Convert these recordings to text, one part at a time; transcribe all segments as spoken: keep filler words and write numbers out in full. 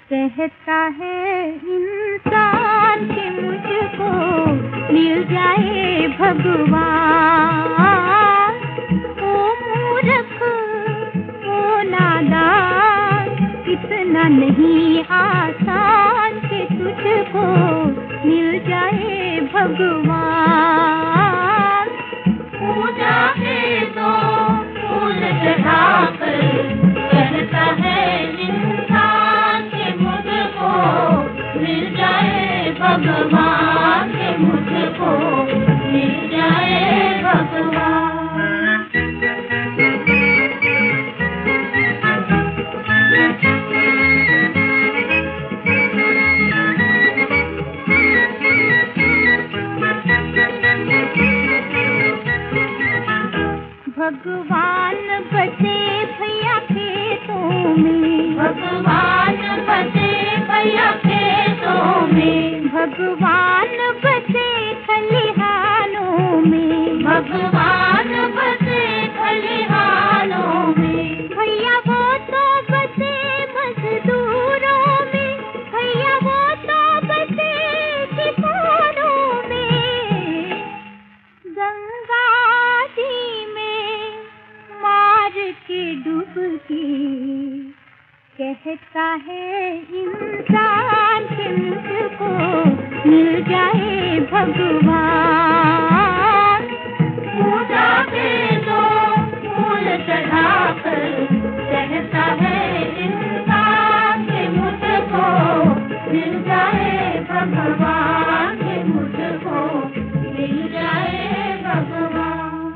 कहता है इंसान कि मुझको मिल जाए भगवान। ओ मूर्ख ओ नादान, इतना नहीं आसान कि तुझको मिल जाए भगवान। पूजा के दो फूल चढ़ाकर कहता है इंसान कि मुझको मिल जाए भगवान, कि मुझको मिल जाए भगवान। भगवान बसे भैया खेतों में, भगवान बसे भैया खेतों में, भगवान बसे खलिहानों में, भगवान बसे खलिहानों में। भैया वो तो बसे मजदूरों में, भैया वो तो बसे किसानों में। गंगा जी में मार के डुबकी कहता है इंसान कि मुझको मिल जाए भगवान। पूजा के दो फूल चढ़ाकर कहता है इंसान कि मुझको मिल जाए भगवान, कि मुझको मिल जाए भगवान।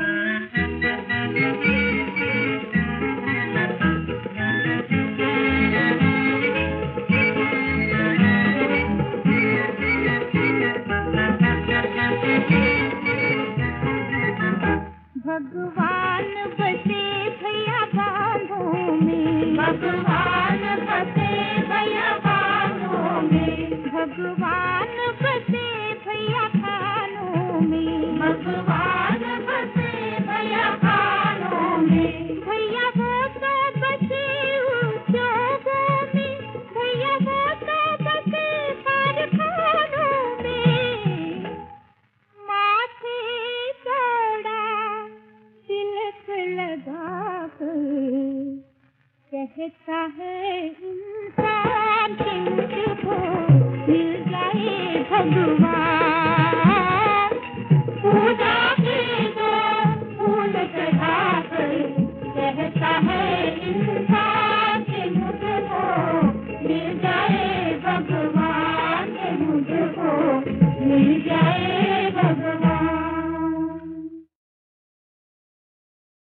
भगवान बसे भैया बांधों में, भगवान बसे भैया बांधों में, भगवान बसे भैया खानों में, भगवान बसे भैया खानों में। भैया वो तो बसे उद्योगों में, भैया वो तो बसे कारखानों में। माथे चौड़ा तिलक लगाकर कहता है इंसान कि मुझको मिल जाए भगवान। पूजा के दो फूल चढ़ाकर कहता है इंसान कि मुझको मिल जाए भगवान, कि मुझको मिल जाए